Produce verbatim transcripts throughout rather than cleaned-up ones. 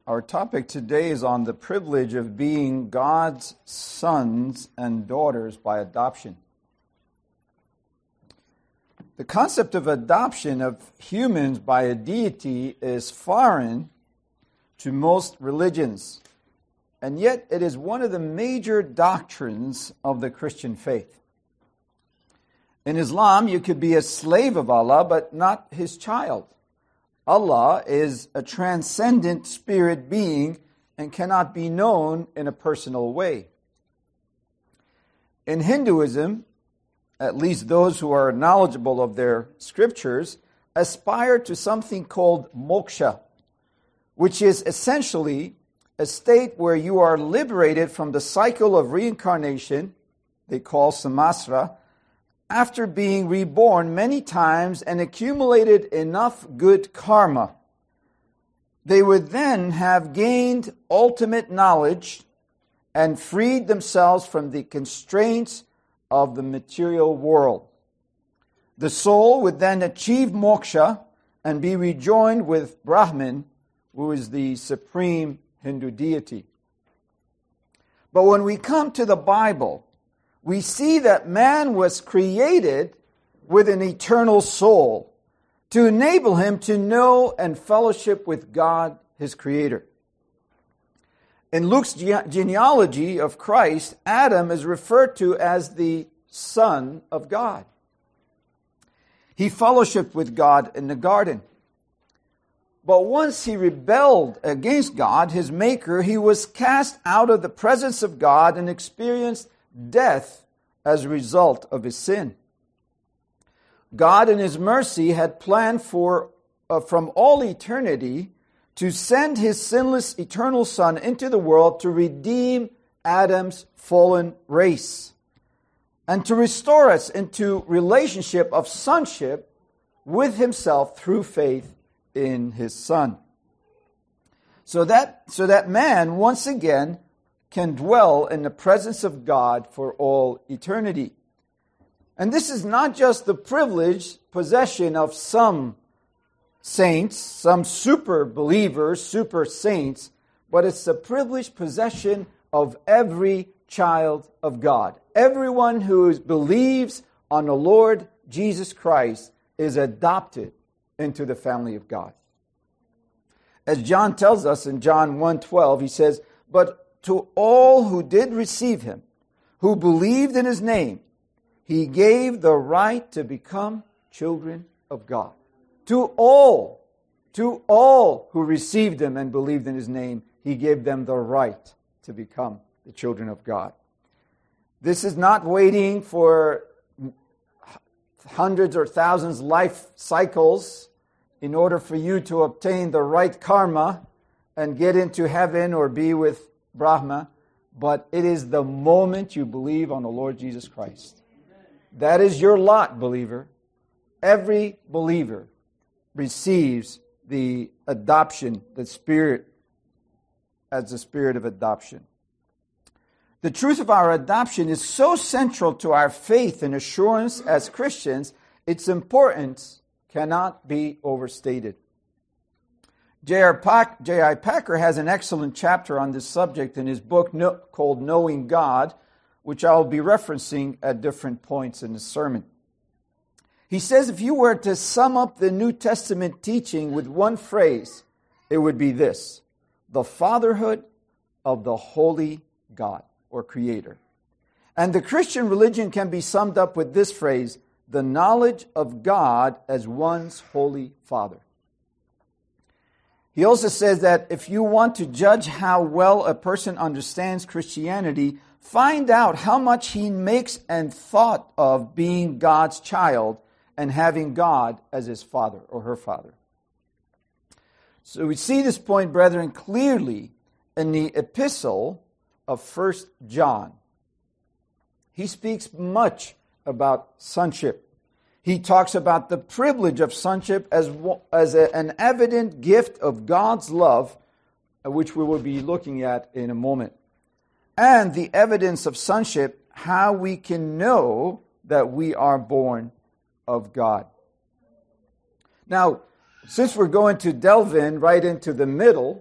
Our topic today is on the privilege of being God's sons and daughters by adoption. The concept of adoption of humans by a deity is foreign to most religions, and yet it is one of the major doctrines of the Christian faith. In Islam, you could be a slave of Allah, but not His child. Allah is a transcendent spirit being and cannot be known in a personal way. In Hinduism, at least those who are knowledgeable of their scriptures, aspire to something called moksha, which is essentially a state where you are liberated from the cycle of reincarnation, they call samsara, after being reborn many times and accumulated enough good karma. They would then have gained ultimate knowledge and freed themselves from the constraints of the material world. The soul would then achieve moksha and be rejoined with Brahman, who is the supreme Hindu deity. But when we come to the Bible, we see that man was created with an eternal soul to enable him to know and fellowship with God, his Creator. In Luke's genealogy of Christ, Adam is referred to as the Son of God. He fellowshiped with God in the garden. But once he rebelled against God, his Maker, he was cast out of the presence of God and experienced death as a result of his sin. God in His mercy had planned for uh, from all eternity to send His sinless eternal Son into the world to redeem Adam's fallen race and to restore us into relationship of sonship with Himself through faith in His Son. So that, so that man once again can dwell in the presence of God for all eternity. And this is not just the privileged possession of some saints, some super believers, super saints, but it's the privileged possession of every child of God. Everyone who believes on the Lord Jesus Christ is adopted into the family of God. As John tells us in John one twelve, he says, "But to all who did receive Him, who believed in His name, He gave the right to become children of God." To all, to all who received Him and believed in His name, He gave them the right to become the children of God. This is not waiting for hundreds or thousands life cycles in order for you to obtain the right karma and get into heaven or be with Brahma, but it is the moment you believe on the Lord Jesus Christ. That is your lot, believer. Every believer receives the adoption, the Spirit, as the Spirit of adoption. The truth of our adoption is so central to our faith and assurance as Christians, its importance cannot be overstated. J I Packer has an excellent chapter on this subject in his book called Knowing God, which I'll be referencing at different points in the sermon. He says if you were to sum up the New Testament teaching with one phrase, it would be this: the fatherhood of the holy God or Creator. And the Christian religion can be summed up with this phrase: the knowledge of God as one's holy Father. He also says that if you want to judge how well a person understands Christianity, find out how much he makes and thought of being God's child and having God as his father or her father. So we see this point, brethren, clearly in the epistle of First John. He speaks much about sonship. He talks about the privilege of sonship as, as a, an evident gift of God's love, which we will be looking at in a moment. And the evidence of sonship, how we can know that we are born of God. Now, since we're going to delve in right into the middle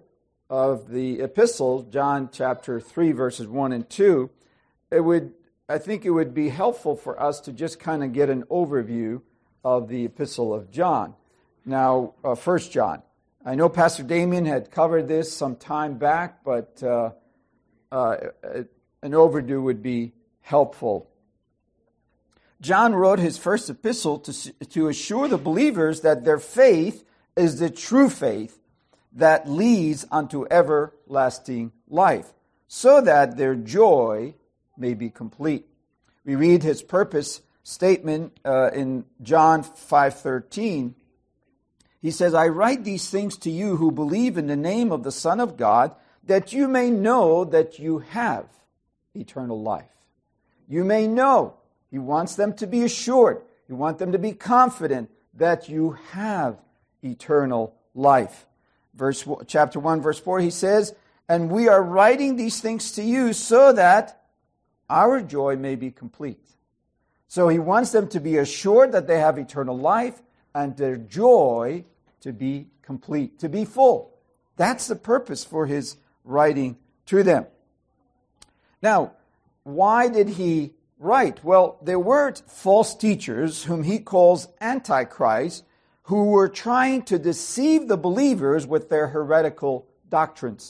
of the epistle, John chapter three, verses one and two, it would, I think it would be helpful for us to just kind of get an overview of the epistle of John. Now, uh, First John. I know Pastor Damien had covered this some time back, but uh, uh, an overview would be helpful. John wrote his first epistle to, to assure the believers that their faith is the true faith that leads unto everlasting life, so that their joy may be complete. We read his purpose statement uh, in John five thirteen. He says, I write these things to you who believe in the name of the Son of God, that you may know that you have eternal life. You may know. He wants them to be assured. He wants them to be confident that you have eternal life. Verse chapter one, verse four, he says, and we are writing these things to you so that our joy may be complete. So he wants them to be assured that they have eternal life and their joy to be complete, to be full. That's the purpose for his writing to them. Now, why did he write? Well, there were false teachers whom he calls antichrist, who were trying to deceive the believers with their heretical doctrines.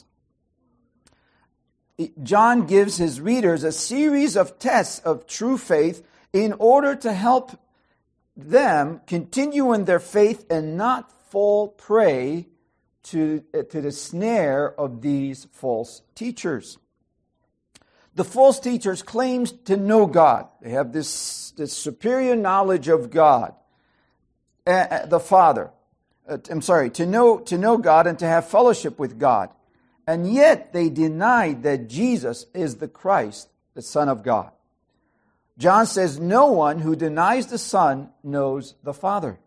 John gives his readers a series of tests of true faith in order to help them continue in their faith and not fall prey to, to the snare of these false teachers. The false teachers claim to know God. They have this, this superior knowledge of God, uh, the Father. Uh, I'm sorry, to know, to know God and to have fellowship with God. And yet they denied that Jesus is the Christ, the Son of God. John says, no one who denies the Son knows the Father.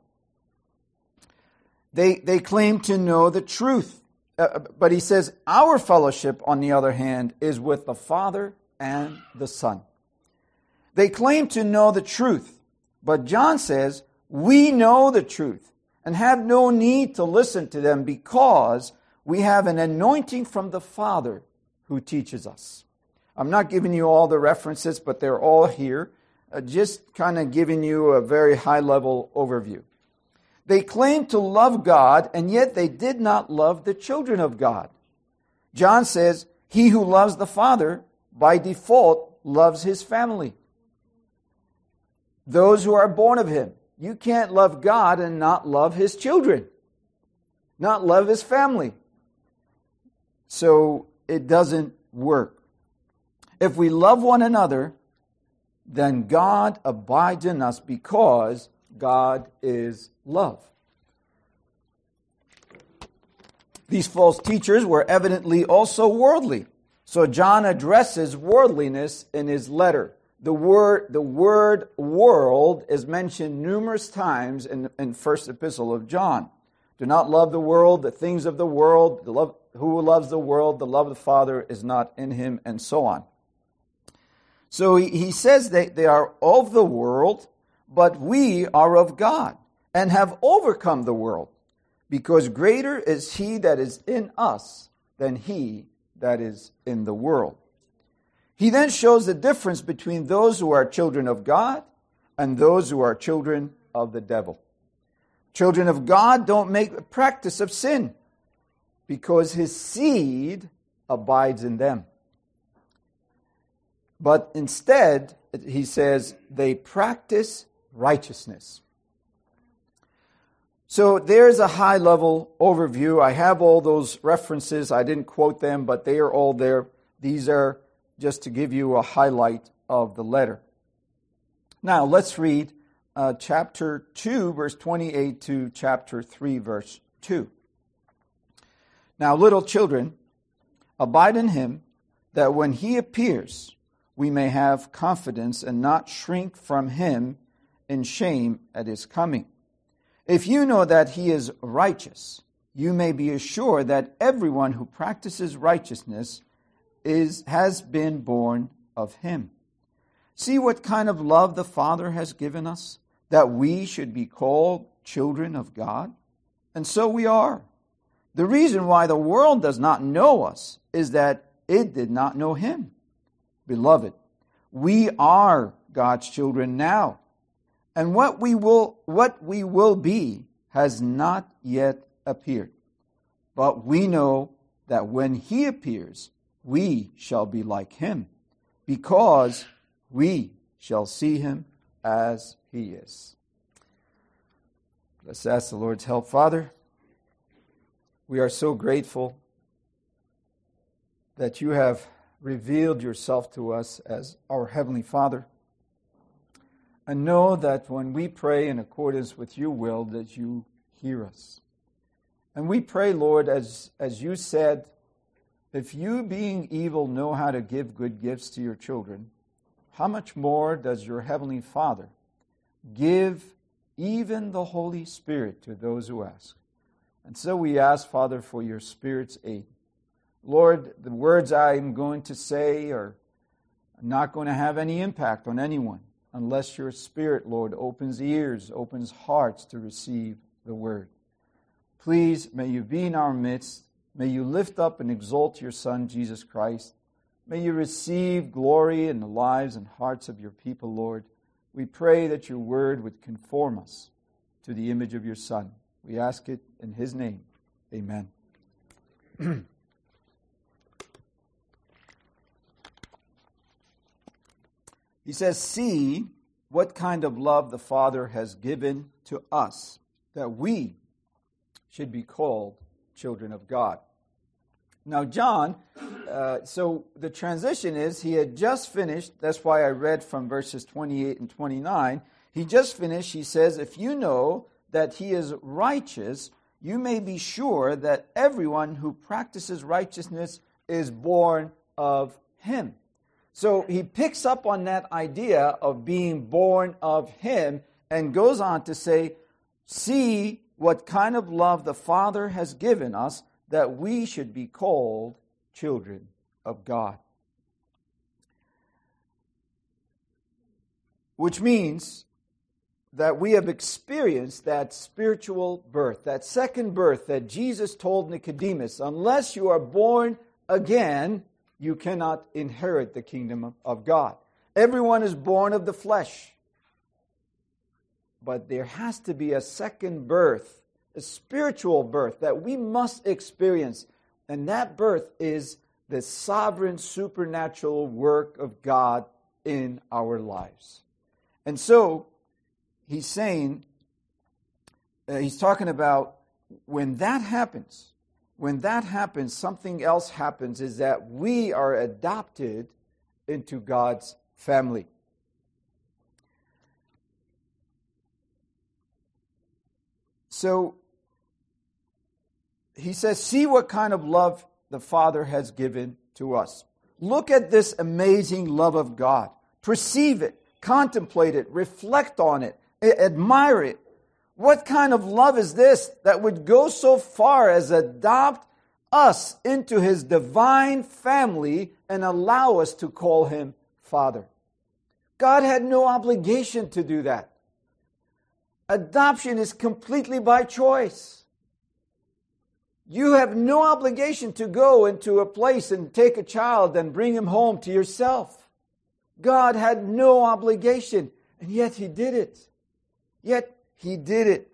They, they claim to know the truth. Uh, but he says, our fellowship, on the other hand, is with the Father and the Son. They claim to know the truth. But John says, we know the truth and have no need to listen to them because we have an anointing from the Father who teaches us. I'm not giving you all the references, but they're all here. Uh, just kind of giving you a very high-level overview. They claim to love God, and yet they did not love the children of God. John says, he who loves the Father, by default, loves his family. Those who are born of him. You can't love God and not love his children. Not love his family. So it doesn't work. If we love one another, then God abides in us because God is love. These false teachers were evidently also worldly. So John addresses worldliness in his letter. The word, the word world is mentioned numerous times in the first epistle of John. Do not love the world, the things of the world. The love, who loves the world, the love of the Father is not in him, and so on. So he, he says that they are of the world, but we are of God and have overcome the world, because greater is he that is in us than he that is in the world. He then shows the difference between those who are children of God and those who are children of the devil. Children of God don't make a practice of sin because his seed abides in them. But instead, he says, they practice righteousness. So there's a high-level overview. I have all those references. I didn't quote them, but they are all there. These are just to give you a highlight of the letter. Now, let's read uh, chapter two, verse twenty-eight to chapter three, verse two. Now, little children, abide in him, that when he appears, we may have confidence and not shrink from him in shame at his coming. If you know that he is righteous, you may be assured that everyone who practices righteousness is has been born of him. See what kind of love the Father has given us, that we should be called children of God? And so we are. The reason why the world does not know us is that it did not know him. Beloved, we are God's children now, and what we will what we will be has not yet appeared. But we know that when he appears, we shall be like him, because we shall see him as he is. Let's ask the Lord's help. Father, we are so grateful that you have revealed yourself to us as our Heavenly Father. And know that when we pray in accordance with your will, that you hear us. And we pray, Lord, as, as you said, if you, being evil, know how to give good gifts to your children, how much more does your Heavenly Father give even the Holy Spirit to those who ask? And so we ask, Father, for your Spirit's aid. Lord, the words I'm going to say are not going to have any impact on anyone unless your Spirit, Lord, opens ears, opens hearts to receive the word. Please, may you be in our midst. May you lift up and exalt your Son, Jesus Christ. May you receive glory in the lives and hearts of your people, Lord. We pray that your word would conform us to the image of your Son. We ask it in his name. Amen. He says, see what kind of love the Father has given to us, that we should be called children of God. Now, John, uh, so the transition is he had just finished, that's why I read from verses twenty-eight and twenty-nine. He just finished, he says, if you know that he is righteous, you may be sure that everyone who practices righteousness is born of him. So he picks up on that idea of being born of him and goes on to say, see what kind of love the Father has given us, that we should be called children of God. Which means that we have experienced that spiritual birth, that second birth that Jesus told Nicodemus, unless you are born again, you cannot inherit the kingdom of God. Everyone is born of the flesh. But there has to be a second birth, a spiritual birth that we must experience. And that birth is the sovereign supernatural work of God in our lives. And so, he's saying, uh, he's talking about when that happens, when that happens, something else happens, is that we are adopted into God's family. So, he says, see what kind of love the Father has given to us. Look at this amazing love of God. Perceive it, contemplate it, reflect on it, admire it. What kind of love is this that would go so far as adopt us into his divine family and allow us to call him Father? God had no obligation to do that. Adoption is completely by choice. You have no obligation to go into a place and take a child and bring him home to yourself. God had no obligation, and yet he did it. Yet he did it.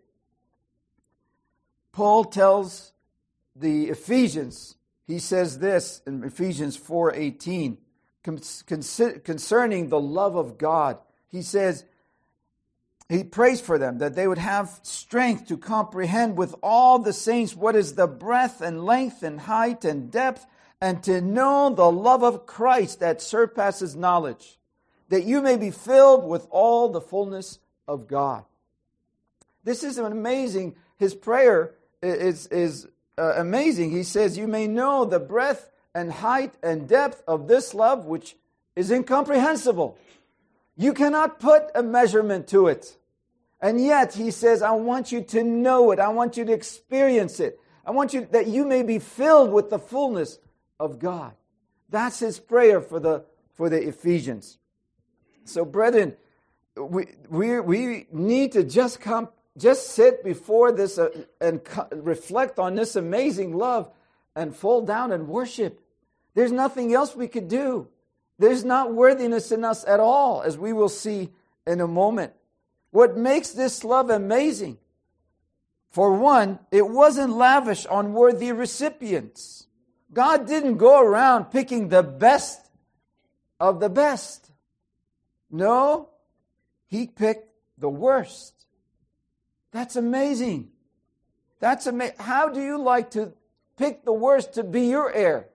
Paul tells the Ephesians, he says this in Ephesians four eighteen, concerning the love of God. He says, he prays for them that they would have strength to comprehend with all the saints what is the breadth and length and height and depth, and to know the love of Christ that surpasses knowledge, that you may be filled with all the fullness of God. This is an amazing, his prayer is, is uh, amazing. He says, you may know the breadth and height and depth of this love, which is incomprehensible. You cannot put a measurement to it. And yet, he says, I want you to know it. I want you to experience it. I want you that you may be filled with the fullness of God. That's his prayer for the, for the Ephesians. So, brethren, we, we, we need to just come just sit before this uh, and co- reflect on this amazing love and fall down and worship. There's nothing else we could do. There's not worthiness in us at all, as we will see in a moment. What makes this love amazing? For one, it wasn't lavish on worthy recipients. God didn't go around picking the best of the best. No, He picked the worst. That's amazing. That's amazing. How do you like to pick the worst to be your heir?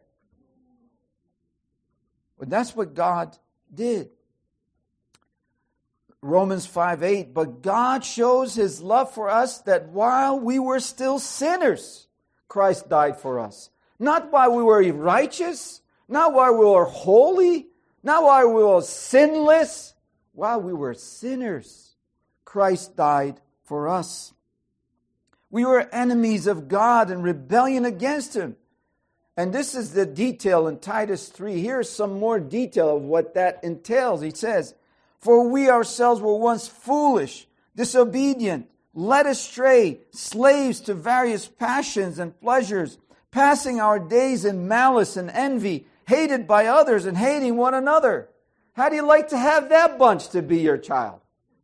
Well, that's what God did. Romans five eight, but God shows His love for us that while we were still sinners, Christ died for us. Not while we were righteous, not while we were holy, not while we were sinless. While we were sinners, Christ died for us. We were enemies of God in rebellion against Him. And this is the detail in Titus three. Here's some more detail of what that entails. He says, for we ourselves were once foolish, disobedient, led astray, slaves to various passions and pleasures, passing our days in malice and envy, hated by others and hating one another. How do you like to have that bunch to be your child?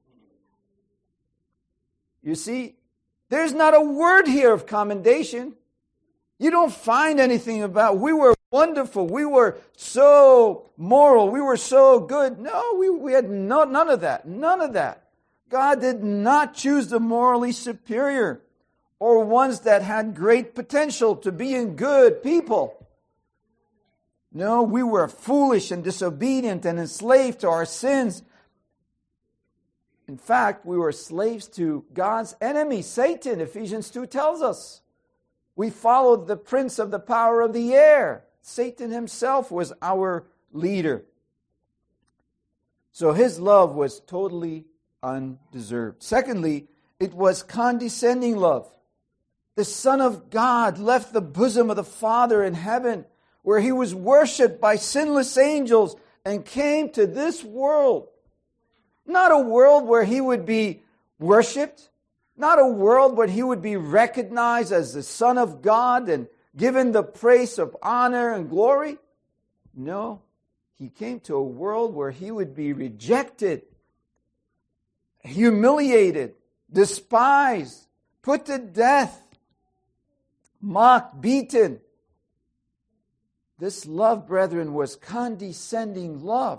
You see, there's not a word here of commendation. You don't find anything about, we were wonderful, we were so moral, we were so good. No, we, we had no, none of that, none of that. God did not choose the morally superior or ones that had great potential to being good people. No, we were foolish and disobedient and enslaved to our sins. In fact, we were slaves to God's enemy, Satan, Ephesians two tells us. We followed the prince of the power of the air. Satan himself was our leader. So his love was totally undeserved. Secondly, it was condescending love. The Son of God left the bosom of the Father in heaven, where He was worshipped by sinless angels, and came to this world. Not a world where He would be worshipped, not a world where He would be recognized as the Son of God and given the praise of honor and glory. No, He came to a world where He would be rejected, humiliated, despised, put to death, mocked, beaten. This love, brethren, was condescending love.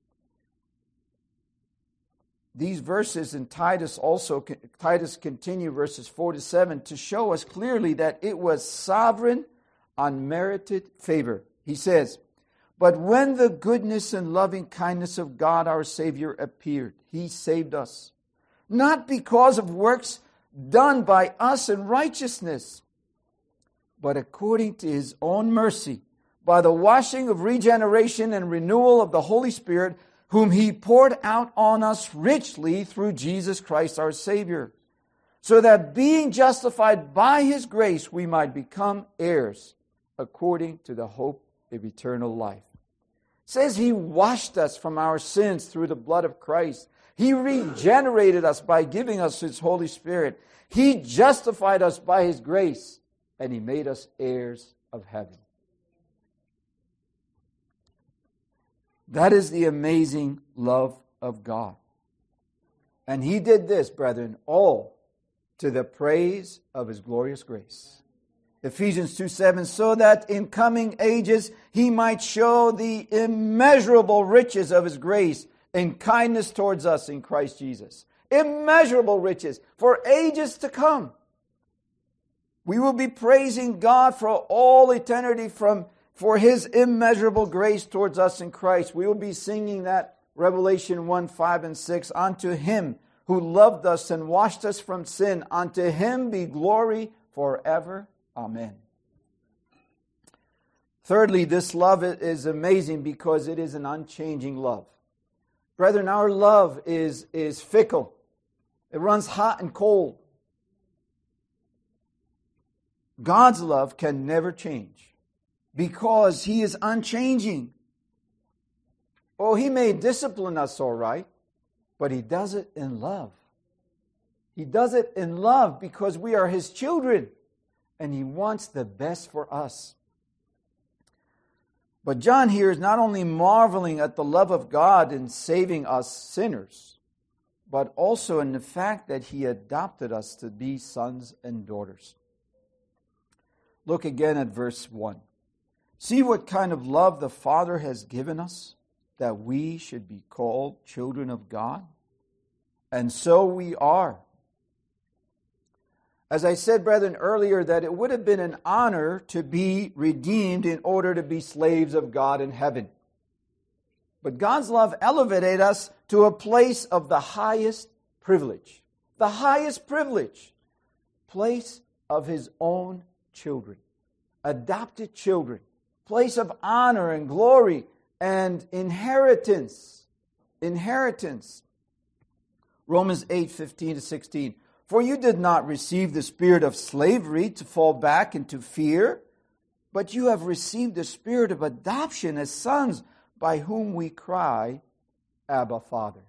These verses in Titus also, Titus continue verses four to seven to show us clearly that it was sovereign, unmerited favor. He says, but when the goodness and loving kindness of God our Savior appeared, He saved us, not because of works done by us in righteousness, but according to His own mercy, by the washing of regeneration and renewal of the Holy Spirit, whom He poured out on us richly through Jesus Christ our Savior, so that being justified by His grace, we might become heirs according to the hope of eternal life. It says He washed us from our sins through the blood of Christ. He regenerated us by giving us His Holy Spirit. He justified us by His grace, and He made us heirs of heaven. That is the amazing love of God. And He did this, brethren, all to the praise of His glorious grace. Ephesians two seven, so that in coming ages He might show the immeasurable riches of His grace and kindness towards us in Christ Jesus. Immeasurable riches for ages to come. We will be praising God for all eternity from for His immeasurable grace towards us in Christ. We will be singing that Revelation one, five, and six. Unto Him who loved us and washed us from sin, unto Him be glory forever. Amen. Thirdly, this love is amazing because it is an unchanging love. Brethren, our love is, is fickle. It runs hot and cold. God's love can never change, because He is unchanging. Oh, He may discipline us all right, but He does it in love. He does it in love because we are His children, and He wants the best for us. But John here is not only marveling at the love of God in saving us sinners, but also in the fact that He adopted us to be sons and daughters. Look again at verse one. See what kind of love the Father has given us, that we should be called children of God? And so we are. As I said, brethren, earlier, that it would have been an honor to be redeemed in order to be slaves of God in heaven. But God's love elevated us to a place of the highest privilege. The highest privilege. Place of His own children. Adopted children. Place of honor and glory and inheritance. Inheritance. Romans eight, fifteen to sixteen. For you did not receive the spirit of slavery to fall back into fear, but you have received the spirit of adoption as sons, by whom we cry, Abba, Father.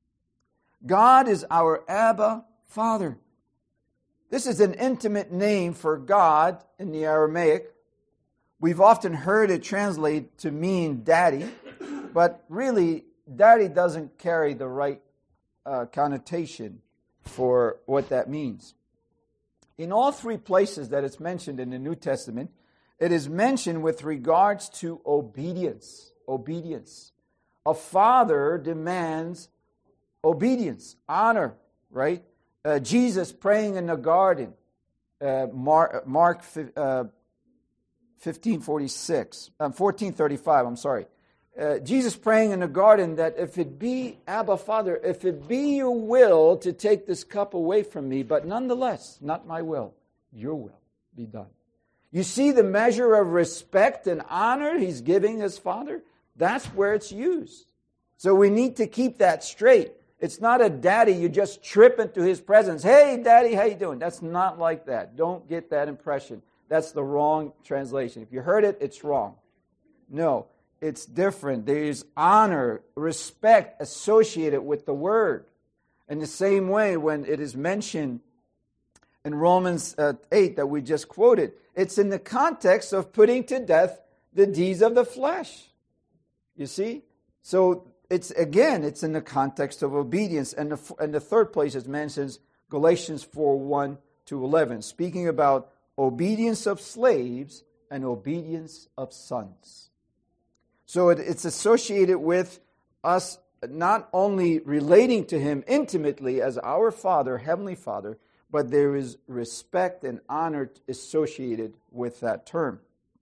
God is our Abba, Father. This is an intimate name for God in the Aramaic. We've often heard it translate to mean daddy, but really, daddy doesn't carry the right uh, connotation for what that means. In all three places that it's mentioned in the New Testament, it is mentioned with regards to obedience. Obedience. A father demands obedience, honor, right? Uh, Jesus praying in the garden, uh, Mark, Mark uh, fifteen forty-six, um, fourteen thirty-five, I'm sorry. Uh, Jesus praying in the garden that if it be, Abba, Father, if it be your will to take this cup away from me, but nonetheless, not my will, your will be done. You see the measure of respect and honor He's giving His Father? That's where it's used. So we need to keep that straight. It's not a daddy you just trip into His presence. Hey, daddy, how you doing? That's not like that. Don't get that impression. That's the wrong translation. If you heard it, it's wrong. No. It's different. There is honor, respect associated with the word. In the same way, when it is mentioned in Romans uh, eight that we just quoted, it's in the context of putting to death the deeds of the flesh. You see? So it's again, it's in the context of obedience. And the, and the third place it mentions Galatians four, one to eleven, speaking about obedience of slaves and obedience of sons. So it, it's associated with us not only relating to Him intimately as our Father, Heavenly Father, but there is respect and honor associated with that term.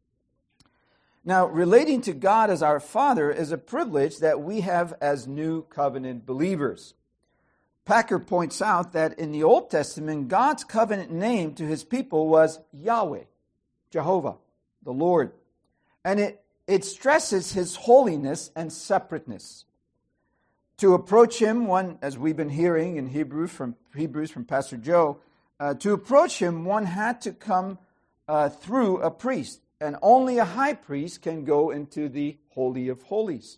Now, relating to God as our Father is a privilege that we have as New Covenant believers. Packer points out that in the Old Testament, God's covenant name to His people was Yahweh, Jehovah, the Lord. And it It stresses His holiness and separateness. To approach Him, one, as we've been hearing in Hebrew from Hebrews from Pastor Joe, uh, to approach Him, one had to come uh, through a priest, and only a high priest can go into the Holy of Holies.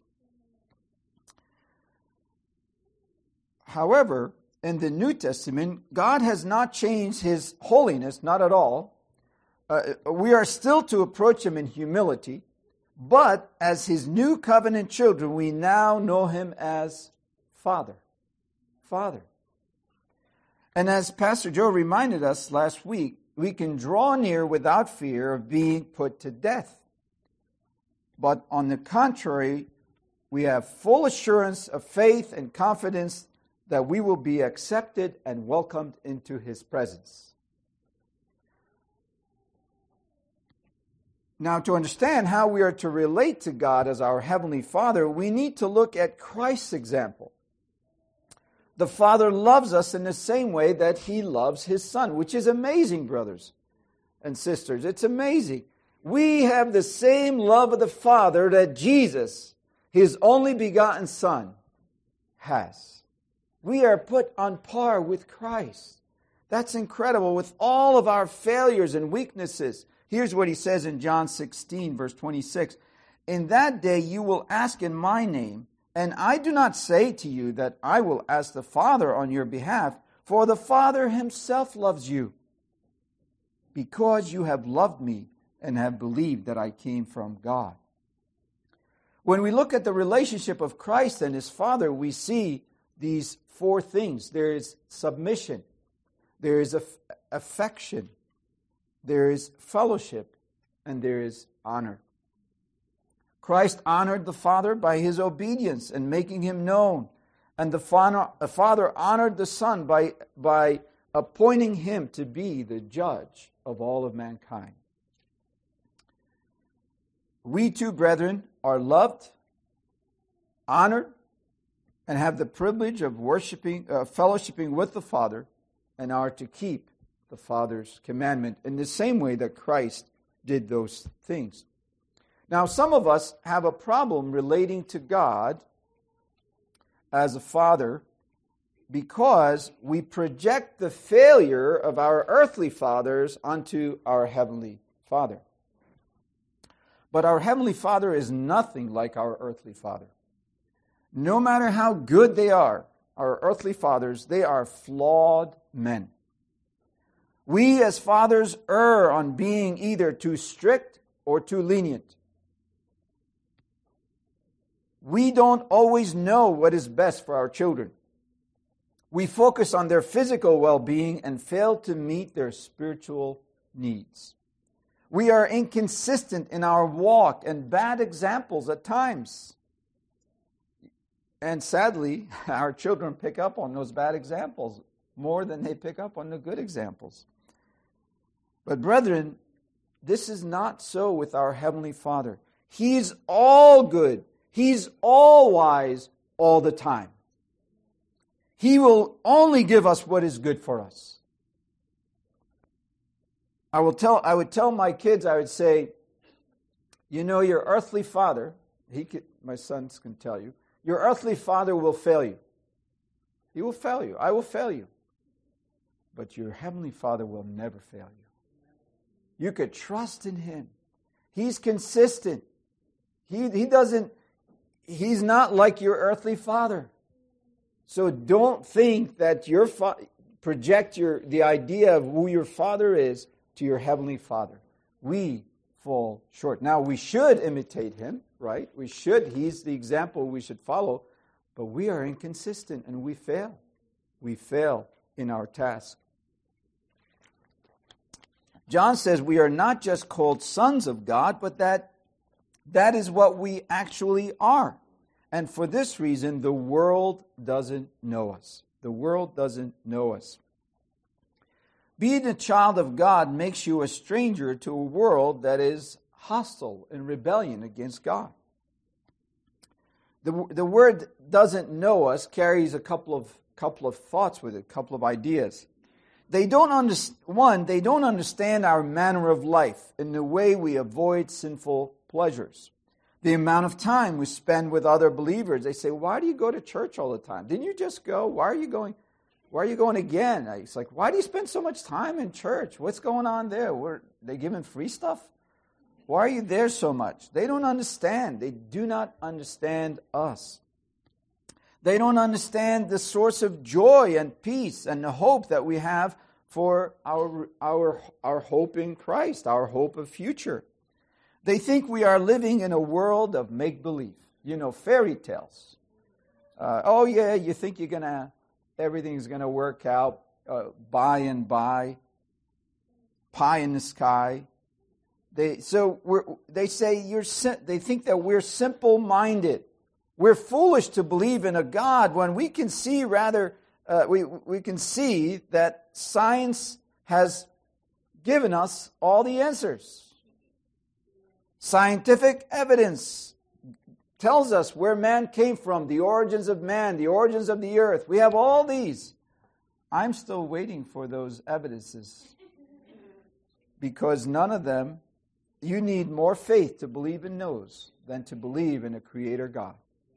However, in the New Testament, God has not changed His holiness, not at all. Uh, we are still to approach Him in humility. But as His new covenant children, we now know Him as Father. Father. And as Pastor Joe reminded us last week, we can draw near without fear of being put to death. But on the contrary, we have full assurance of faith and confidence that we will be accepted and welcomed into His presence. Now, to understand how we are to relate to God as our Heavenly Father, we need to look at Christ's example. The Father loves us in the same way that He loves His Son, which is amazing, brothers and sisters. It's amazing. We have the same love of the Father that Jesus, His only begotten Son, has. We are put on par with Christ. That's incredible. With all of our failures and weaknesses, here's what He says in John sixteen, verse twenty-six. In that day you will ask in my name, and I do not say to you that I will ask the Father on your behalf, For the Father himself loves you, because you have loved me and have believed that I came from God. When we look at the relationship of Christ and his Father, we see these four things. There is submission, there is aff- affection, there is fellowship, and there is honor. Christ honored the Father by his obedience and making him known. And the Father honored the Son by, by appointing him to be the judge of all of mankind. We too, brethren, are loved, honored, and have the privilege of worshiping, uh, fellowshipping with the Father, and are to keep the Father's commandment in the same way that Christ did those things. Now, some of us have a problem relating to God as a father because we project the failure of our earthly fathers onto our heavenly Father. But our heavenly Father is nothing like our earthly father. No matter how good they are, our earthly fathers, they are flawed men. We as fathers err on being either too strict or too lenient. We don't always know what is best for our children. We focus on their physical well-being and fail to meet their spiritual needs. We are inconsistent in our walk and bad examples at times. And sadly, our children pick up on those bad examples more than they pick up on the good examples. But brethren, this is not so with our Heavenly Father. He's all good. He's all wise all the time. He will only give us what is good for us. I will tell I would tell my kids, I would say, you know, your earthly father, he could, my sons can tell you, your earthly father will fail you. He will fail you. I will fail you. But your heavenly Father will never fail you. You could trust in him. He's consistent. He, he doesn't He's not like your earthly father. So don't think that your fa- project your the idea of who your father is to your heavenly Father. We fall short. Now we should imitate him, right? We should. He's the example we should follow. But we are inconsistent and we fail. We fail in our task. John says we are not just called sons of God, but that That is what we actually are. And for this reason, the world doesn't know us. The world doesn't know us. Being a child of God makes you a stranger to a world that is hostile and rebellion against God. The, the word doesn't know us carries a couple of couple of thoughts with it, a couple of ideas. They don't understand, one, they don't understand our manner of life and the way we avoid sinful pleasures. The amount of time we spend with other believers. They say, why do you go to church all the time? Didn't you just go? Why are you going? Why are you going again? It's like, why do you spend so much time in church? What's going on there? Were they giving free stuff? Why are you there so much? They don't understand. They do not understand us. They don't understand the source of joy and peace and the hope that we have for our, our, our hope in Christ, our hope of future. They think we are living in a world of make-believe, you know, fairy tales. Uh, oh yeah, you think you're gonna, everything's gonna work out uh, by and by, pie in the sky. They so we're, they say you're. They think that we're simple-minded. We're foolish to believe in a God when we can see rather uh, we we can see that science has given us all the answers. Scientific evidence tells us where man came from, the origins of man, the origins of the earth. We have all these. I'm still waiting for those evidences because none of them, you need more faith to believe in those than to believe in a creator God.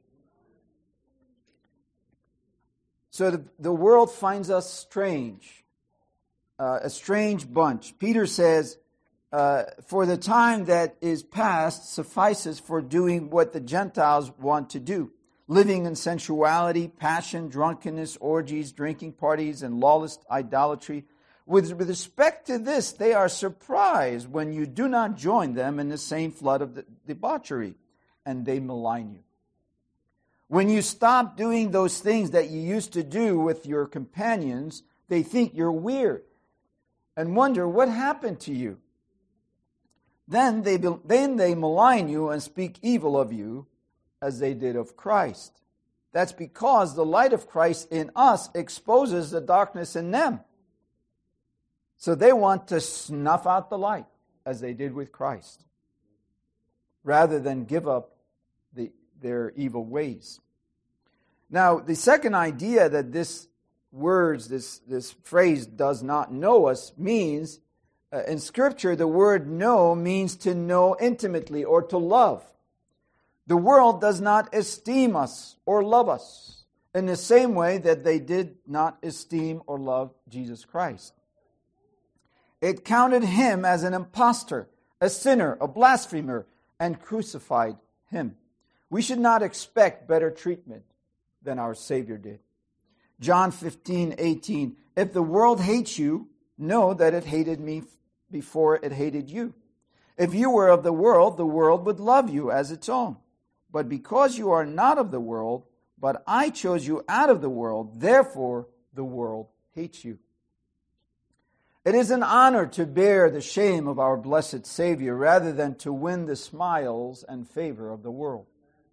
So the, the world finds us strange, uh, a strange bunch. Peter says, Uh, for the time that is past suffices for doing what the Gentiles want to do. living in sensuality, passion, drunkenness, orgies, drinking parties, and lawless idolatry. With, with respect to this, they are surprised when you do not join them in the same flood of debauchery, and they malign you. When you stop doing those things that you used to do with your companions, they think you're weird and wonder what happened to you. Then they, then they malign you and speak evil of you as they did of Christ. That's because the light of Christ in us exposes the darkness in them. So they want to snuff out the light as they did with Christ, rather than give up the, their evil ways. Now, the second idea that this words, this, this phrase does not know us means, uh, in Scripture, the word know means to know intimately or to love. The world does not esteem us or love us in the same way that they did not esteem or love Jesus Christ. It counted him as an impostor, a sinner, a blasphemer, and crucified him. We should not expect better treatment than our Savior did. John fifteen eighteen, if the world hates you, know that it hated me before it hated you. If you were of the world, the world would love you as its own. But because you are not of the world, but I chose you out of the world, therefore the world hates you. It is an honor to bear the shame of our blessed Savior rather than to win the smiles and favor of the world.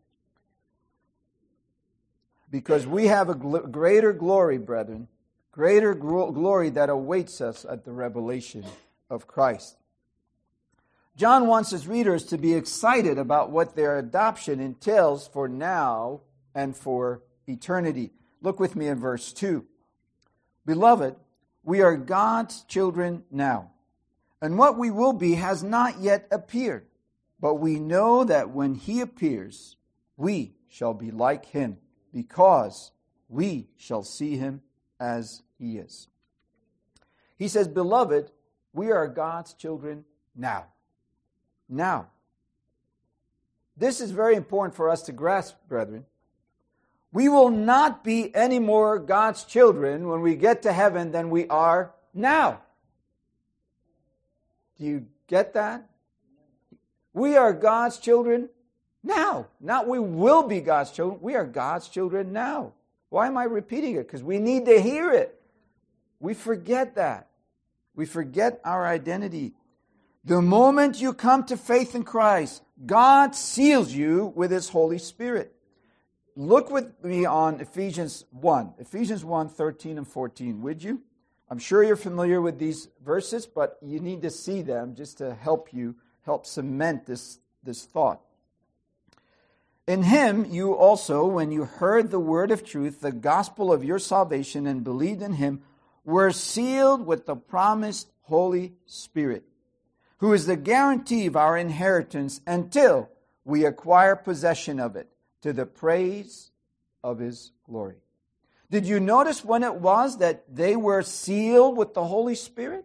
Because we have a gl- greater glory, brethren, greater gro- glory that awaits us at the revelation of Christ. John wants his readers to be excited about what their adoption entails for now and for eternity. Look with me in verse two. Beloved, we are God's children now, and what we will be has not yet appeared. But we know that when he appears, we shall be like him, because we shall see him as he is. He says, beloved, we are God's children now. Now. This is very important for us to grasp, brethren. We will not be any more God's children when we get to heaven than we are now. Do you get that? We are God's children now. Not we will be God's children. We are God's children now. Why am I repeating it? Because we need to hear it. We forget that. We forget our identity. The moment you come to faith in Christ, God seals you with His Holy Spirit. Look with me on Ephesians one. Ephesians one, thirteen and fourteen, would you? I'm sure you're familiar with these verses, but you need to see them just to help you, help cement this, this thought. In Him you also, when you heard the word of truth, the gospel of your salvation, and believed in Him, were sealed with the promised Holy Spirit, who is the guarantee of our inheritance until we acquire possession of it, to the praise of His glory. Did you notice when it was that they were sealed with the Holy Spirit?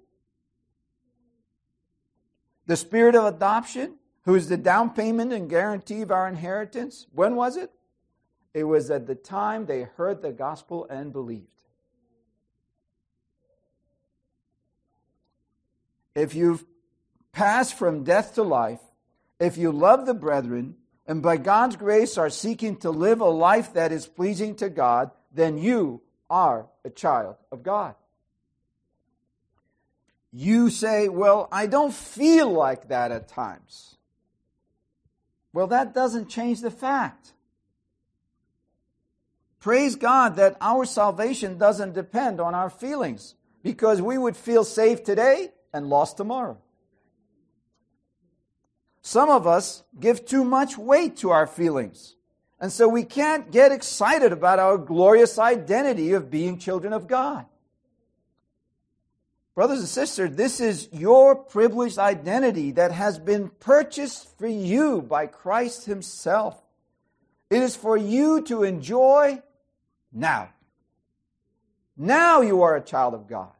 The Spirit of adoption, who is the down payment and guarantee of our inheritance. When was it? It was at the time they heard the gospel and believed. If you've passed from death to life, if you love the brethren, and by God's grace are seeking to live a life that is pleasing to God, then you are a child of God. You say, well, I don't feel like that at times. Well, that doesn't change the fact. Praise God that our salvation doesn't depend on our feelings, because we would feel saved today and lost tomorrow. Some of us give too much weight to our feelings, and so we can't get excited about our glorious identity of being children of God. Brothers and sisters, this is your privileged identity that has been purchased for you by Christ Himself. It is for you to enjoy now. Now you are a child of God.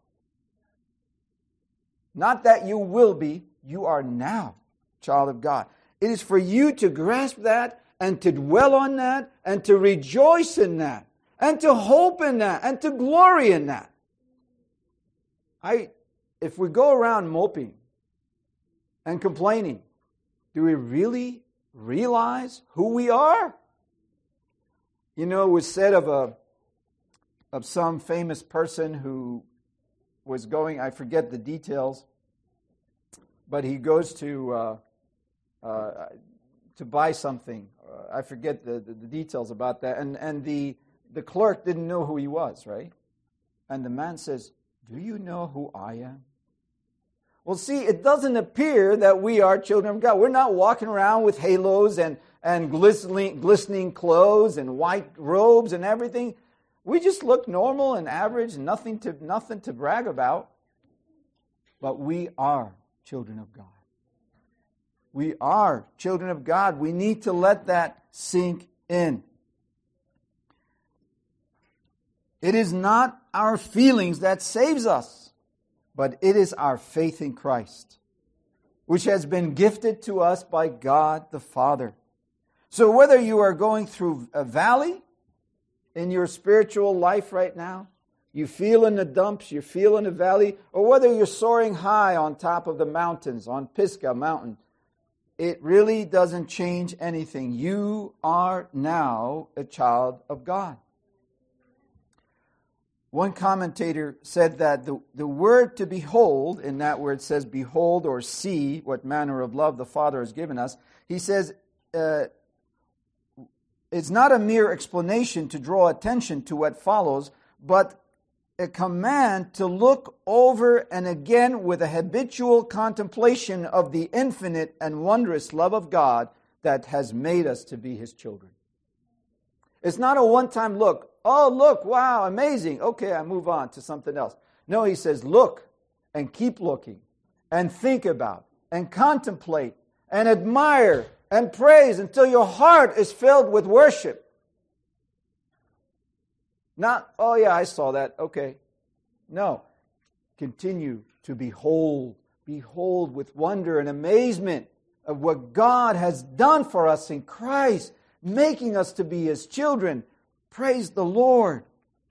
Not that you will be, you are now child of God. It is for you to grasp that and to dwell on that and to rejoice in that and to hope in that and to glory in that. I, if we go around moping and complaining, do we really realize who we are? You know, it was said of a of some famous person who was going, I forget the details, but he goes to uh, uh, to buy something. Uh, I forget the, the, the details about that. And and the the clerk didn't know who he was, right? And the man says, "Do you know who I am?" Well, see, it doesn't appear that we are children of God. We're not walking around with halos and, and glistening, glistening clothes and white robes and everything. We just look normal and average, nothing to, nothing to brag about. But we are children of God. We are children of God. We need to let that sink in. It is not our feelings that saves us, but it is our faith in Christ, which has been gifted to us by God the Father. So whether you are going through a valley in your spiritual life right now, you feel in the dumps, you feel in the valley, or whether you're soaring high on top of the mountains, on Pisgah Mountain, it really doesn't change anything. You are now a child of God. One commentator said that the, the word to behold, in that word says behold or see what manner of love the Father has given us, he says uh, it's not a mere explanation to draw attention to what follows, but a command to look over and again with a habitual contemplation of the infinite and wondrous love of God that has made us to be His children. It's not a one-time look. Oh, look, wow, amazing. Okay, I move on to something else. No, he says, look and keep looking and think about and contemplate and admire and praise until your heart is filled with worship. Not, oh yeah, I saw that. Okay. No. Continue to behold. Behold with wonder and amazement of what God has done for us in Christ, making us to be His children. Praise the Lord.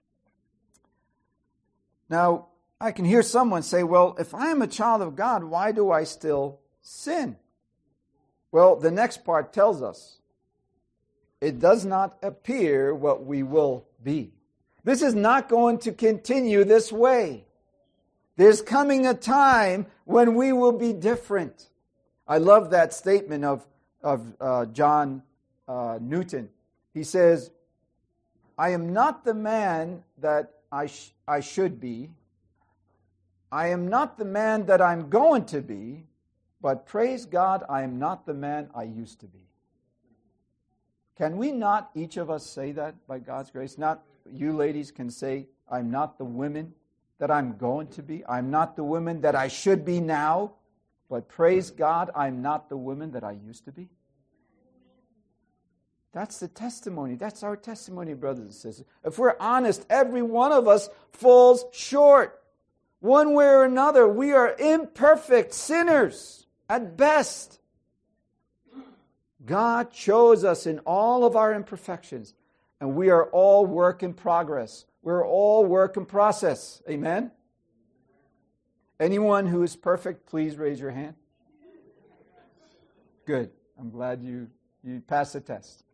Now, I can hear someone say, well, if I am a child of God, why do I still sin? Well, the next part tells us, it does not appear what we will be. This is not going to continue this way. There's coming a time when we will be different. I love that statement of, of uh, John uh, Newton. He says, I am not the man that I, sh- I should be. I am not the man that I'm going to be. But praise God, I am not the man I used to be. Can we not, each of us, say that by God's grace? Not you ladies can say, I'm not the women that I'm going to be. I'm not the woman that I should be now. But praise God, I'm not the woman that I used to be. That's the testimony. That's our testimony, brothers and sisters. If we're honest, every one of us falls short. One way or another, we are imperfect sinners at best. God chose us in all of our imperfections, and we are all work in progress. We're all work in process. Amen? Anyone who is perfect, please raise your hand. Good. I'm glad you, you passed the test.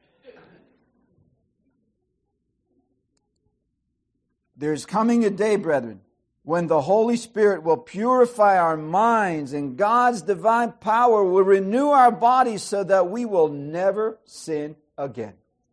There's coming a day, brethren, when the Holy Spirit will purify our minds and God's divine power will renew our bodies so that we will never sin again.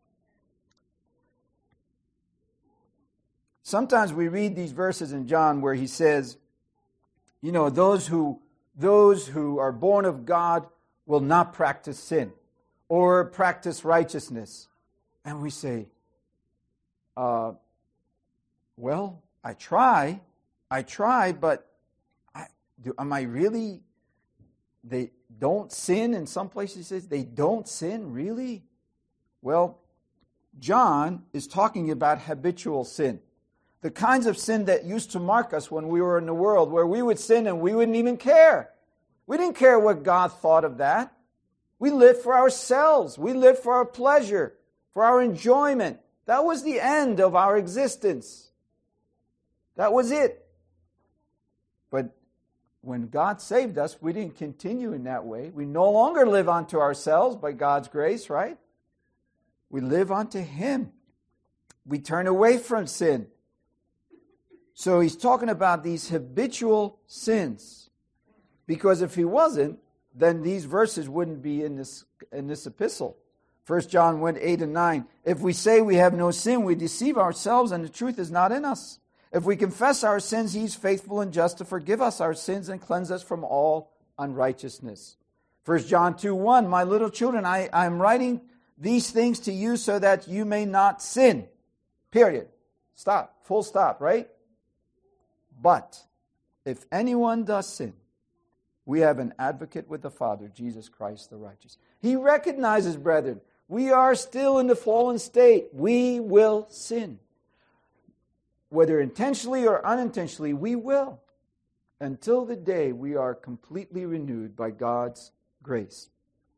Sometimes we read these verses in John where he says, you know, those who those who are born of God will not practice sin or practice righteousness. And we say, uh, well, I try, I try, but I, do, am I really, they don't sin in some places, he says, they don't sin, really? Well, John is talking about habitual sin. The kinds of sin that used to mark us when we were in the world, where we would sin and we wouldn't even care. We didn't care what God thought of that. We lived for ourselves. We lived for our pleasure, for our enjoyment. That was the end of our existence. That was it. But when God saved us, we didn't continue in that way. We no longer live unto ourselves by God's grace, right? We live unto Him. We turn away from sin. So he's talking about these habitual sins. Because if he wasn't, then these verses wouldn't be in this in this epistle. First John one, eight and nine. If we say we have no sin, we deceive ourselves and the truth is not in us. If we confess our sins, He is faithful and just to forgive us our sins and cleanse us from all unrighteousness. First John two, one. My little children, I, I am writing these things to you so that you may not sin. Period. Stop. Full stop, right? But if anyone does sin, we have an advocate with the Father, Jesus Christ the righteous. He recognizes, brethren, we are still in the fallen state. We will sin. Whether intentionally or unintentionally, we will. Until the day we are completely renewed by God's grace.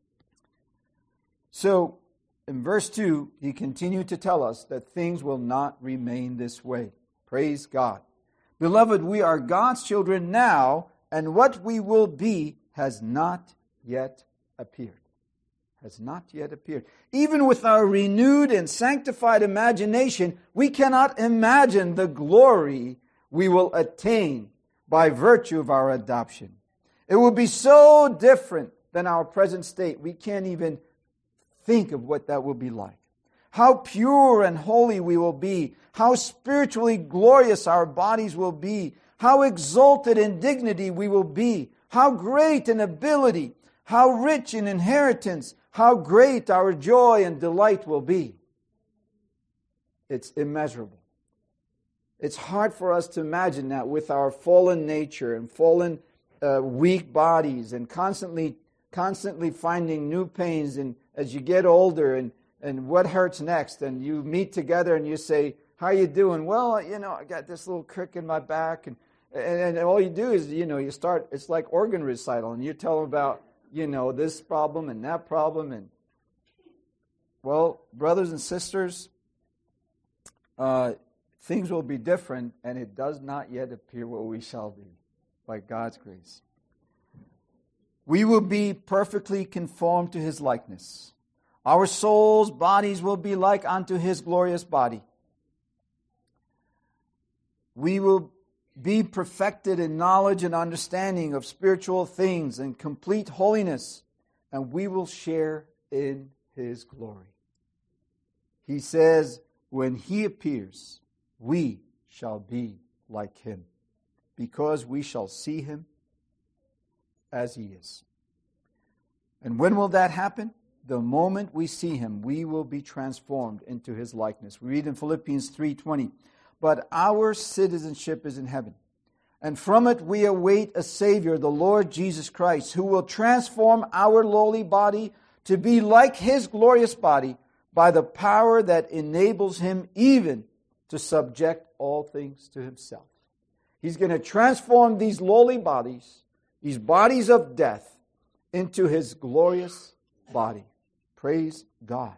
So, in verse two, he continued to tell us that things will not remain this way. Praise God. Beloved, we are God's children now, and what we will be has not yet appeared. Has not yet appeared. Even with our renewed and sanctified imagination, we cannot imagine the glory we will attain by virtue of our adoption. It will be so different than our present state. We can't even think of what that will be like. How pure and holy we will be. How spiritually glorious our bodies will be. How exalted in dignity we will be. How great in ability. How rich in inheritance. How great our joy and delight will be. It's immeasurable. It's hard for us to imagine that with our fallen nature and fallen uh, weak bodies and constantly constantly finding new pains and as you get older and, and what hurts next and you meet together and you say, how are you doing? Well, you know, I got this little crick in my back and, and, and all you do is, you know, you start, it's like organ recital and you tell them about, you know, this problem and that problem and, well, brothers and sisters, uh, things will be different and it does not yet appear what we shall be by God's grace. We will be perfectly conformed to His likeness. Our souls, bodies will be like unto His glorious body. We will be perfected in knowledge and understanding of spiritual things and complete holiness, and we will share in His glory. He says, when He appears, we shall be like Him, because we shall see Him as He is. And when will that happen? The moment we see Him, we will be transformed into His likeness. We read in Philippians three twenty, but our citizenship is in heaven, and from it we await a Savior, the Lord Jesus Christ, who will transform our lowly body to be like His glorious body by the power that enables Him even to subject all things to Himself. He's going to transform these lowly bodies, these bodies of death, into His glorious body. Praise God.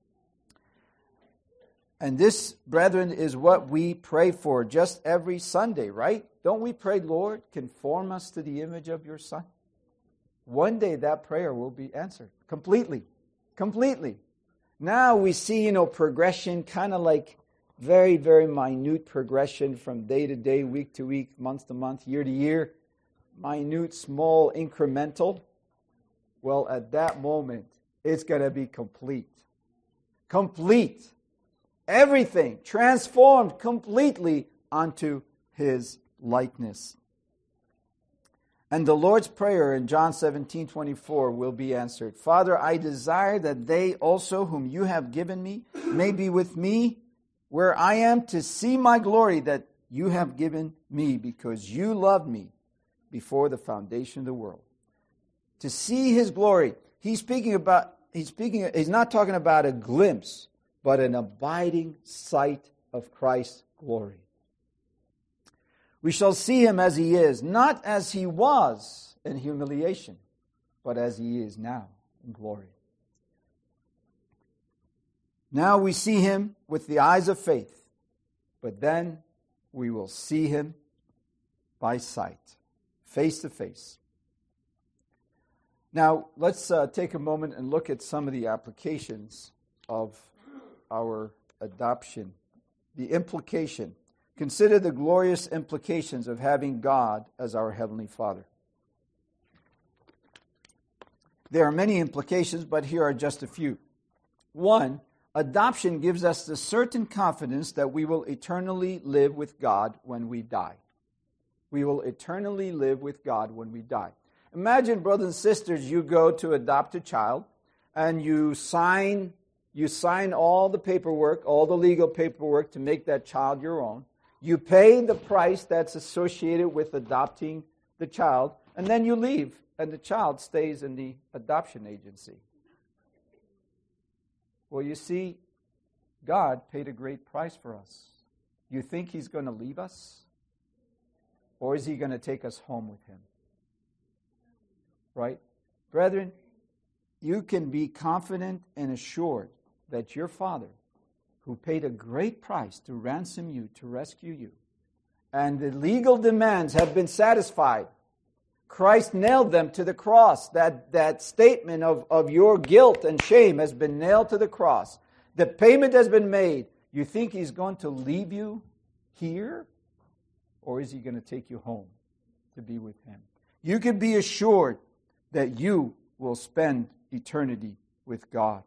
And this, brethren, is what we pray for just every Sunday, right? Don't we pray, Lord, conform us to the image of your Son? One day that prayer will be answered completely. Completely. Now we see, you know, progression, kind of like very, very minute progression from day to day, week to week, month to month, year to year. Minute, small, incremental. Well, at that moment, it's going to be complete. Complete. Everything transformed completely unto His likeness. And the Lord's Prayer in John seventeen twenty-four will be answered. Father, I desire that they also whom you have given me may be with me where I am, to see my glory that you have given me, because you loved me before the foundation of the world. To see His glory. He's speaking about, he's speaking, he's not talking about a glimpse, but an abiding sight of Christ's glory. We shall see Him as He is, not as He was in humiliation, but as He is now glory. Now we see him with the eyes of faith, but then we will see him by sight, face to face. Now, let's uh, take a moment and look at some of the applications of our adoption. The implication. Consider the glorious implications of having God as our Heavenly Father. There are many implications, but here are just a few. One, adoption gives us the certain confidence that we will eternally live with God when we die. We will eternally live with God when we die. Imagine, brothers and sisters, you go to adopt a child and you sign, you sign all the paperwork, all the legal paperwork to make that child your own. You pay the price that's associated with adopting the child, and then you leave, and the child stays in the adoption agency. Well, you see, God paid a great price for us. You think He's going to leave us? Or is He going to take us home with Him? Right? Brethren, you can be confident and assured that your Father, who paid a great price to ransom you, to rescue you, and the legal demands have been satisfied. Christ nailed them to the cross. That, that statement of, of your guilt and shame has been nailed to the cross. The payment has been made. You think He's going to leave you here? Or is He going to take you home to be with Him? You can be assured that you will spend eternity with God.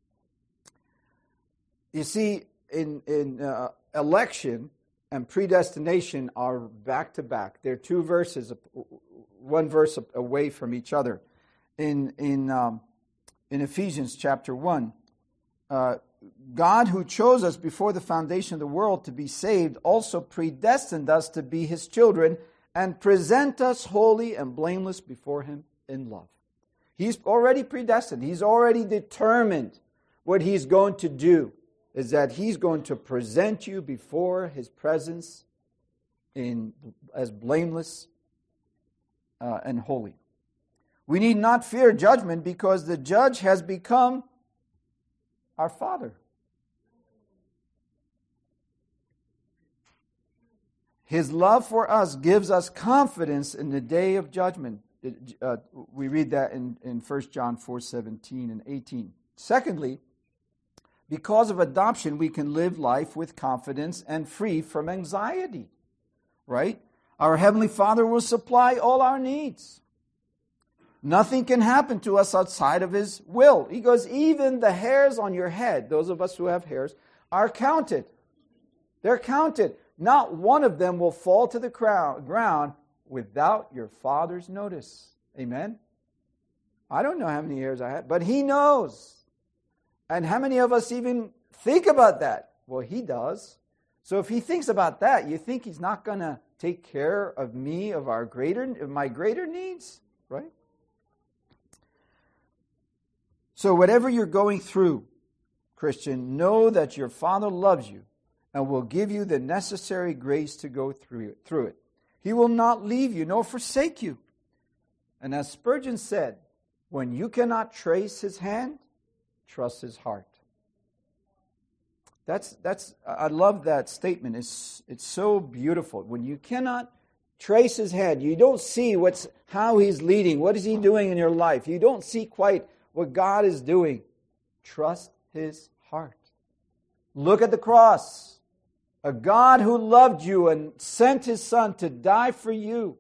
You see, in, in uh, election and predestination are back to back. They're two verses, one verse away from each other. In in um, in Ephesians chapter one, uh, God, who chose us before the foundation of the world to be saved, also predestined us to be His children and present us holy and blameless before Him in love. He's already predestined. He's already determined what He's going to do. Is that He's going to present you before His presence in as blameless uh, and holy. We need not fear judgment because the judge has become our Father. His love for us gives us confidence in the day of judgment. It, uh, we read that in, in First John four seventeen and eighteen. Secondly, because of adoption, we can live life with confidence and free from anxiety, right? Our Heavenly Father will supply all our needs. Nothing can happen to us outside of His will. He goes, even the hairs on your head, those of us who have hairs, are counted. They're counted. Not one of them will fall to the ground without your Father's notice. Amen? I don't know how many hairs I have, but He knows. And how many of us even think about that? Well, He does. So if He thinks about that, you think He's not going to take care of me, of our greater, of my greater needs, right? So whatever you're going through, Christian, know that your Father loves you and will give you the necessary grace to go through it. Through it. He will not leave you nor forsake you. And as Spurgeon said, when you cannot trace His hand, trust His heart. That's that's. I love that statement. It's it's so beautiful. When you cannot trace His hand, you don't see what's how He's leading. What is He doing in your life? You don't see quite what God is doing. Trust His heart. Look at the cross. A God who loved you and sent His Son to die for you.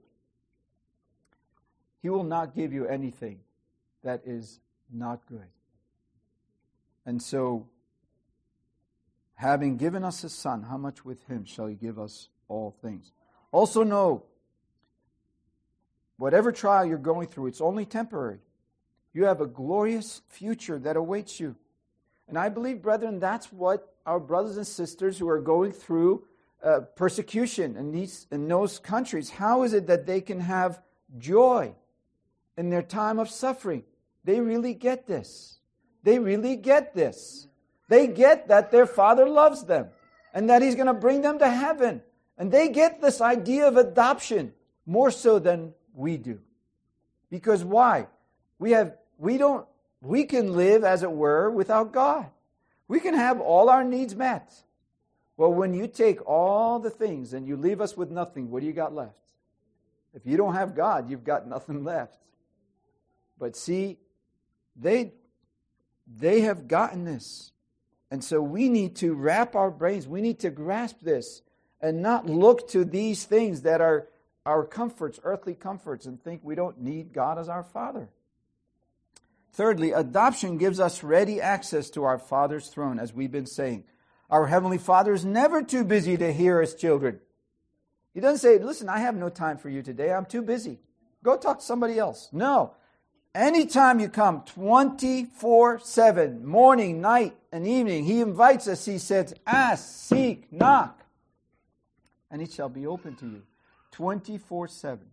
He will not give you anything that is not good. And so, having given us His Son, how much with Him shall He give us all things? Also know, whatever trial you're going through, it's only temporary. You have a glorious future that awaits you. And I believe, brethren, that's what our brothers and sisters who are going through uh, persecution in these in those countries, how is it that they can have joy in their time of suffering? They really get this. They really get this. They get that their Father loves them and that He's going to bring them to heaven. And they get this idea of adoption more so than we do. Because why? We have we don't we can live, as it were, without God. We can have all our needs met. Well, when you take all the things and you leave us with nothing, what do you got left? If you don't have God, you've got nothing left. But see, they, they have gotten this. And so we need to wrap our brains, we need to grasp this and not look to these things that are our comforts, earthly comforts, and think we don't need God as our Father. Thirdly, adoption gives us ready access to our Father's throne, as we've been saying. Our Heavenly Father is never too busy to hear His children. He doesn't say, listen, I have no time for you today. I'm too busy. Go talk to somebody else. No. Anytime you come, twenty-four seven, morning, night, and evening, He invites us. He says, ask, seek, knock, and it shall be open to you. twenty-four seven.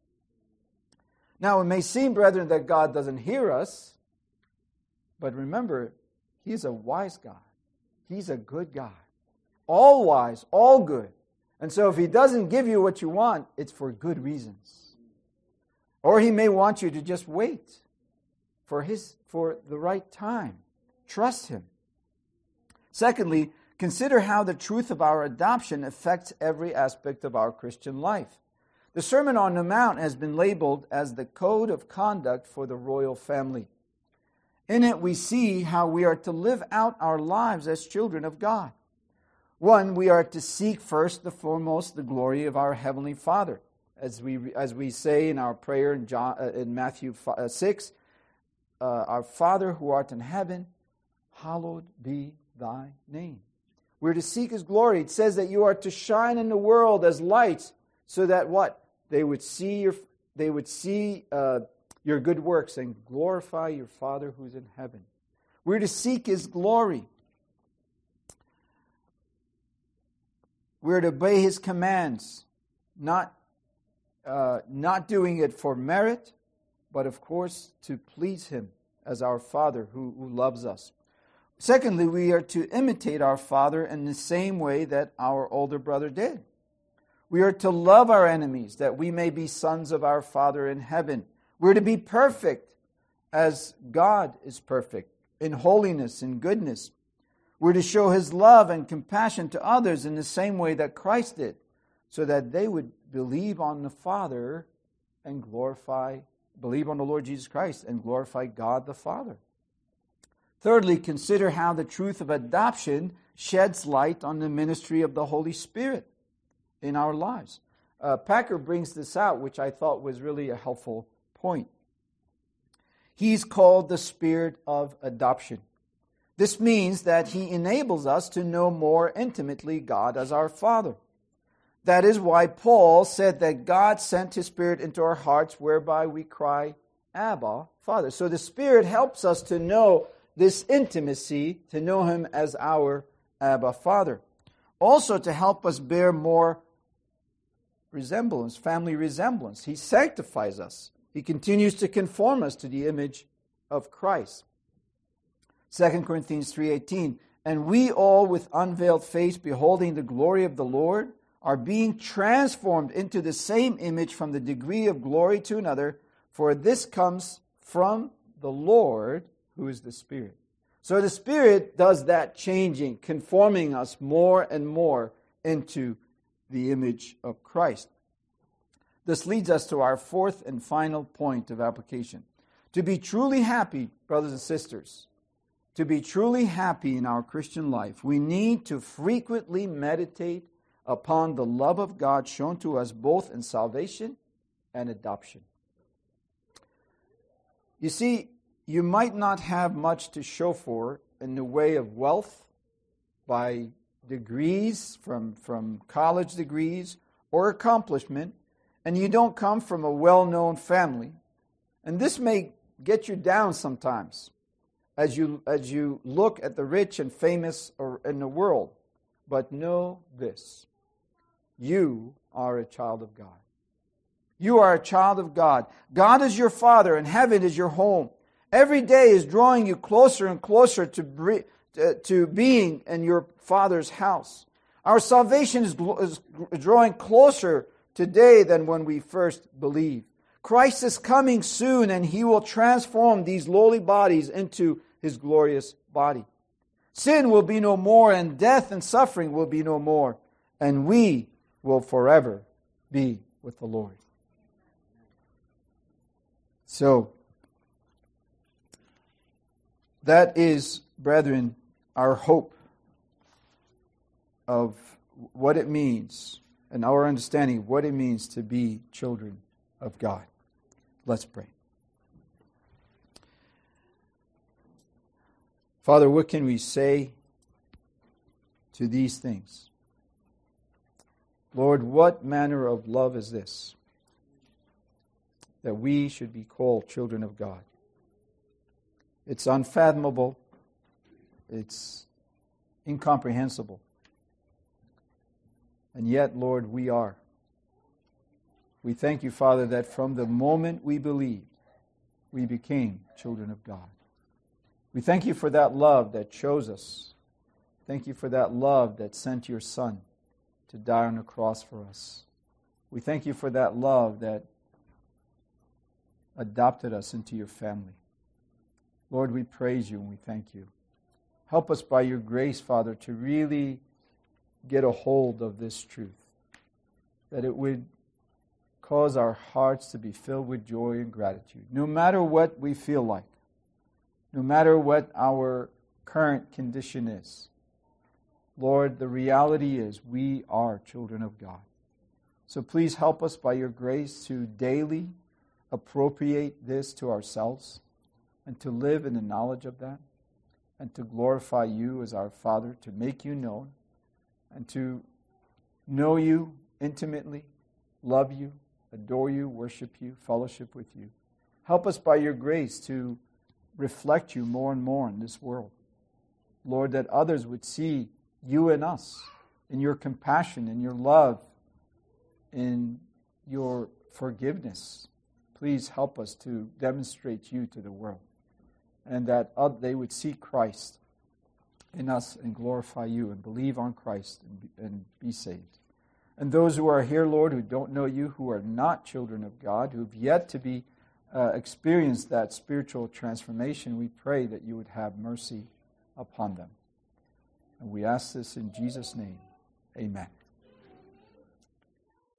Now, it may seem, brethren, that God doesn't hear us, but remember, He's a wise God. He's a good God. All wise, all good. And so if He doesn't give you what you want, it's for good reasons. Or He may want you to just wait for His for the right time. Trust Him. Secondly, consider how the truth of our adoption affects every aspect of our Christian life. The Sermon on the Mount has been labeled as the code of conduct for the royal family. In it, we see how we are to live out our lives as children of God. One, we are to seek first and foremost the glory of our Heavenly Father. As we as we say in our prayer in, John, uh, in Matthew six, uh, our Father who art in heaven, hallowed be thy name. We're to seek His glory. It says that you are to shine in the world as lights, so that what? They would see your they would see uh, your good works and glorify your Father who's in heaven. We're to seek His glory. We're to obey His commands, not uh, not doing it for merit, but of course to please Him as our Father who, who loves us. Secondly, we are to imitate our Father in the same way that our older brother did. We are to love our enemies, that we may be sons of our Father in heaven. We're to be perfect as God is perfect, in holiness and goodness. We're to show His love and compassion to others in the same way that Christ did, so that they would believe on the Father and glorify, believe on the Lord Jesus Christ and glorify God the Father. Thirdly, consider how the truth of adoption sheds light on the ministry of the Holy Spirit in our lives. Uh, Packer brings this out, which I thought was really a helpful point. He's called the Spirit of adoption. This means that He enables us to know more intimately God as our Father. That is why Paul said that God sent His Spirit into our hearts, whereby we cry, Abba, Father. So the Spirit helps us to know this intimacy, to know Him as our Abba, Father. Also to help us bear more resemblance, family resemblance. He sanctifies us. He continues to conform us to the image of Christ. Second Corinthians three eighteen, and we all with unveiled face, beholding the glory of the Lord, are being transformed into the same image from the degree of glory to another, for this comes from the Lord, who is the Spirit. So the Spirit does that changing, conforming us more and more into the image of Christ. This leads us to our fourth and final point of application. To be truly happy, brothers and sisters, to be truly happy in our Christian life, we need to frequently meditate upon the love of God shown to us both in salvation and adoption. You see, you might not have much to show for in the way of wealth by degrees, from, from college degrees, or accomplishment, and you don't come from a well-known family. And this may get you down sometimes as you, as you look at the rich and famous in the world. But know this, you are a child of God. You are a child of God. God is your Father, and heaven is your home. Every day is drawing you closer and closer to, to being in your Father's house. Our salvation is, is drawing closer today than when we first believed. Christ is coming soon, and He will transform these lowly bodies into His glorious body. Sin will be no more, and death and suffering will be no more, and we will forever be with the Lord. So, that is, brethren, our hope of what it means and our understanding of what it means to be children of God. Let's pray. Father, what can we say to these things? Lord, what manner of love is this, that we should be called children of God? It's unfathomable. It's incomprehensible. And yet, Lord, we are. We thank you, Father, that from the moment we believed, we became children of God. We thank you for that love that chose us. Thank you for that love that sent your Son to die on the cross for us. We thank you for that love that adopted us into your family. Lord, we praise you and we thank you. Help us by your grace, Father, to really get a hold of this truth, that it would cause our hearts to be filled with joy and gratitude, no matter what we feel like, no matter what our current condition is. Lord, the reality is we are children of God. So please help us by your grace to daily appropriate this to ourselves and to live in the knowledge of that and to glorify you as our Father, to make you known and to know you intimately, love you, adore you, worship you, fellowship with you. Help us by your grace to reflect you more and more in this world. Lord, that others would see you in us, in your compassion, in your love, in your forgiveness. Please help us to demonstrate you to the world, and that they would see Christ in us and glorify you and believe on Christ and be, and be saved. And those who are here, Lord, who don't know you, who are not children of God, who have yet to be uh, experienced that spiritual transformation, we pray that you would have mercy upon them. And we ask this in Jesus' name. Amen.